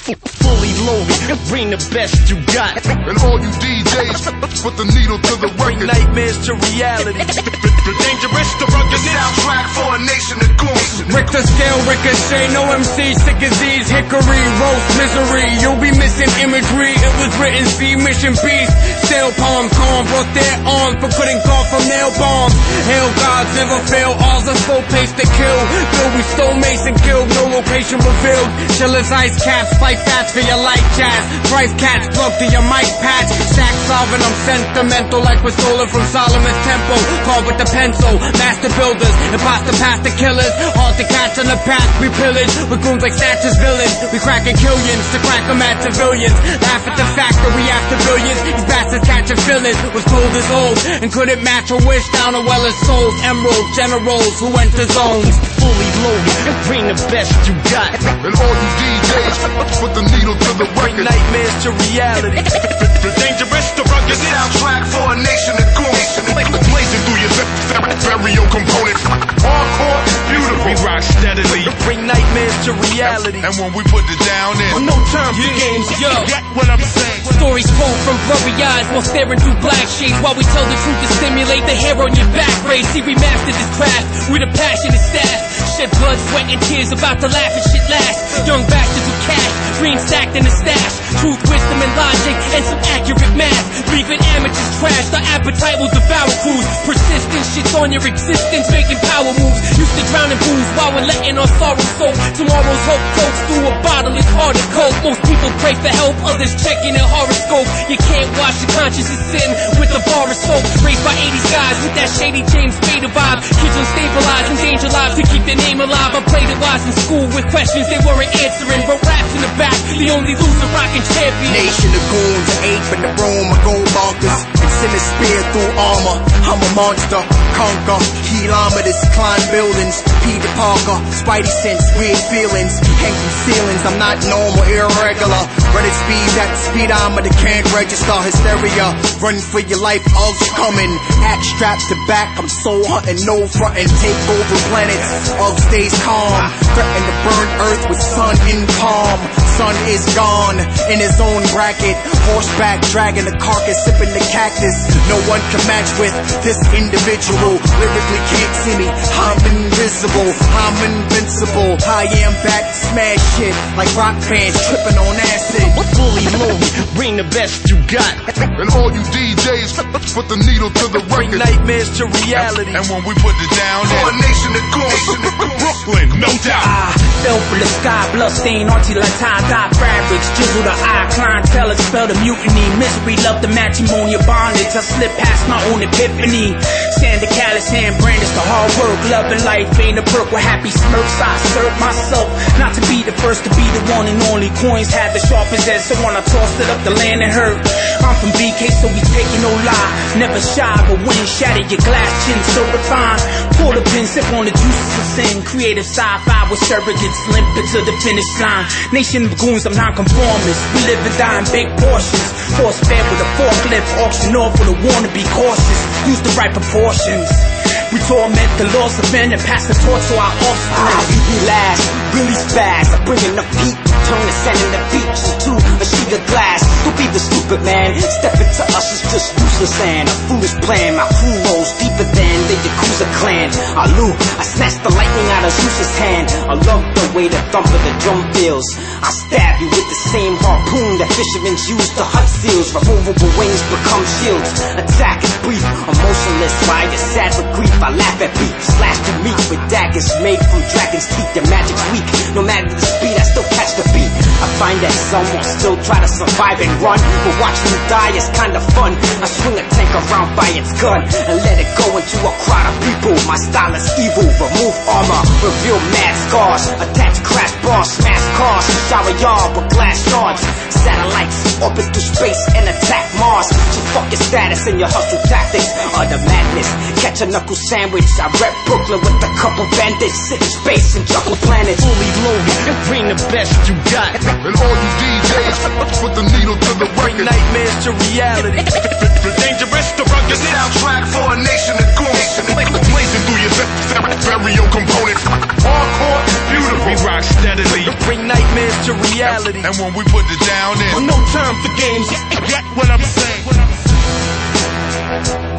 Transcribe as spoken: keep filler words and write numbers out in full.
Fully loaded, bring the best you got. And all you D Js, put the needle to the record. Bring nightmares to reality. The dangerous, the rugged soundtrack for a nation of goons. Richter scale, ricochet, no M C, sick as these. Hickory, roast, misery, you'll be missing imagery. It was written, see, mission beast. Sail palm, calm, brought their arms, but couldn't call from nail bombs. Hail gods never fail, ours are slow pace to kill. Bill, we stole Mason, killed, no location revealed. Chillers, ice caps, fight fast for your light jazz. Price cats, plug to your mic patch. Stack solving, I'm sentimental like we're stolen from Solomon's temple. Carved with the pencil, master builders, imposter past the killers. Hard to catch in the past, we pillage. With goons like Snatchers villains, we cracking killions to crack them at civilians. Laugh at the fact that we after billions. These bastards catching feelings, was cold as old, and couldn't match a wish down a well of souls. Emerald generals who enter zones. Fully loaded, bring the best you got. And all you D Js, put the needle to the Bring record. nightmares to reality. The dangerous, the rugged soundtrack for a nation of goons. Blazing through your stereo component. Hardcore is beautiful. We rock steadily. Bring nightmares to reality. And when we put it down in, no time for games, yo. Get what I'm saying? Stories told from blurry eyes while staring through black shades. While we tell the truth to stimulate the hair on your back race. See, we mastered this craft with a passionate staff. Shed blood, sweat, and tears about to laugh and shit last. Young bastards who cash, green stacked in the stash. Truth, wisdom, and logic, and some accurate math. Leaving amateurs trash, the appetite will devour crews. Persistence shits on your existence, making power moves. Used to drown in booze while we're letting our sorrow soak. Tomorrow's hope floats through a bottle, it's hard to cope. Most people pray for help, others checking their horoscope. You can't wash your conscience of sin with a bar of soap. Raised by eighties guys with that shady James Spader vibe. Kids unstabilized, endanger lives to keep their name alive. I played it wise in school with questions they weren't answering. Wrote raps in the back, the only loser rockin' champion. Nation of goons, an ape in the room, I go bonkers. Send a spear through armor, I'm a monster. Conquer, kilometers, climb buildings. Peter Parker, Spidey sense, weird feelings. Hang from ceilings, I'm not normal, irregular. Running speeds at the speedometer, can't register. Hysteria, running for your life, Uggs coming. Axe strapped to back, I'm soul hunting, no frontin'. Take over planets, Uggs stays calm. Threaten to burn earth with sun in palm. Sun is gone, in his own bracket. Horseback, dragging the carcass, sipping the cactus. No one can match with this individual. Lyrically can't see me, I'm invisible, I'm invincible. I am back to smash shit like rock bands tripping on acid. Fully loaded, bring the best you got. And all you D Js, put the needle to the Bring record. nightmares to reality. And when we put it down in, for a nation of goons. Brooklyn, no doubt. I fell for the sky, blood stain, arty like tie-dye fabrics. Jizzle the eye, clientele expel the mutiny. Misery, love the matrimony of bondage. I slip past my own epiphany. Sand the callous hand, brandish the hard work. Love and life ain't a perk with happy smirks. I serve myself, not to be the first, to be the one and only. Coins had the sharpest edge, so when I tossed it up, the land and hurt. I'm from B K, so we taking no lie. Never shy, but when shatter your glass chin so refined. Pull the pin, sip on the juices of sin. Creative sci-fi with surrogates, limp into the finish line. Nation of goons, I'm non-conformist. We live and die in big portions. Force fed with a forklift, auction off with a warning, be cautious. Use the right proportions. We torment the laws of men and pass the torch to our offspring. Ah, we last, really fast. I bring enough heat to turn the sand in the beach into a sheet of glass. Don't be the stupid man. Step into us is just useless and a foolish plan. My crew rolls deeper than the Yakuza clan. I loop, I snatch the lightning out of Zeus's hand. I love the way the thump of the drum feels. I stab you with the same harpoon that fishermen use to hunt seals. Removable wings become shields. Attack is brief, emotionless. Why you're sad with grief? I laugh at beef, slash the meat with daggers made from dragon's teeth. Your magic's weak, no matter the speed, I still catch the beat. I find that someone still try to survive and run, but watching you die is kinda fun. I swing a tank around by its gun and let it go into a crowd of people. My style is evil, remove armor, reveal mad scars. Attach crash bars, smash cars, shower y'all with glass shards. Satellites orbit through space and attack Mars. So fuck your status and your hustle tactics. Utter madness, catch a knuckle sandwich. I rep Brooklyn with a couple bandits. Sit in space and juggle planets. Fully loaded, bring the best you got. And all you D gauge, put the needle to the Bring record. nightmares to reality. The dangerous, the rugged, The soundtrack for a nation of goons, blazing through your stereo components. Hardcore, beautiful. we rock steadily. Bring nightmares to reality. And when we put it down in, No time for games. Get what I'm saying?